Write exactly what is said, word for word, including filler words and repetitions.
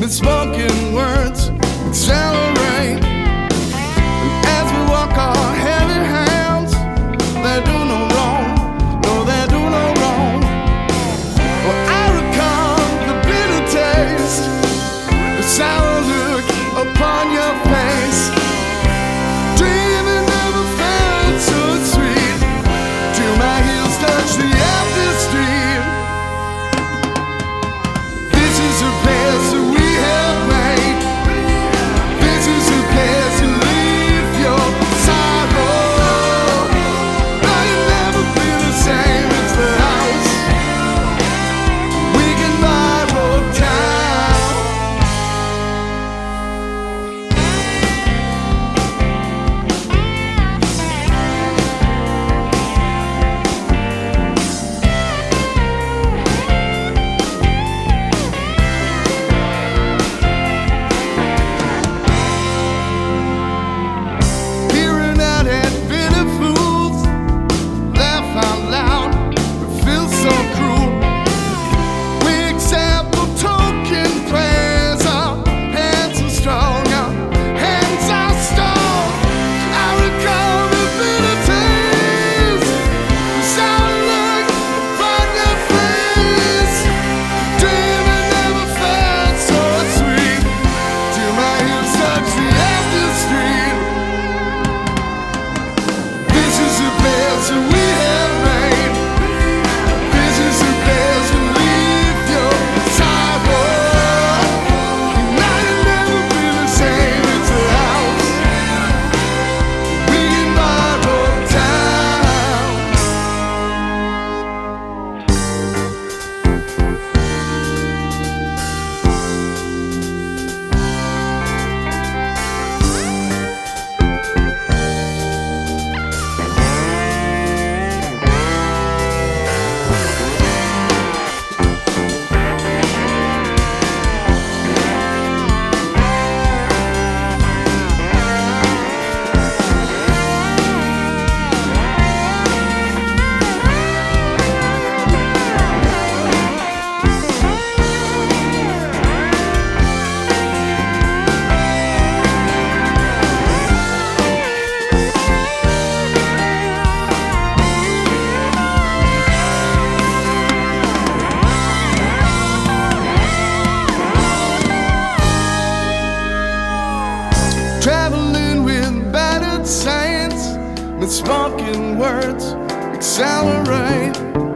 Spoken words accelerate, and as we walk our heavy hands, they do no wrong, no, they do no wrong. Well, I recall the bitter taste, the sour look upon your face. Dreaming never felt so sweet, till my heels touch the empty street. This is a place that we have made. This is a place to leave your sorrow. Now you'll never be the same as the house we can borrow down. Peering out at bitter fools, laugh out loud, it feels so cruel. We accept the token prayers, our hands are strong, our hands are strong. I recall the bitter taste, the sour look upon your face. Dreaming never felt so sweet, till my heels touch the empty street. This is a place that we have made. This is a place to leave your sorrow. Now you'll never be the same as the house we can borrow down. Traveling with battered saints, misspoken words accelerate.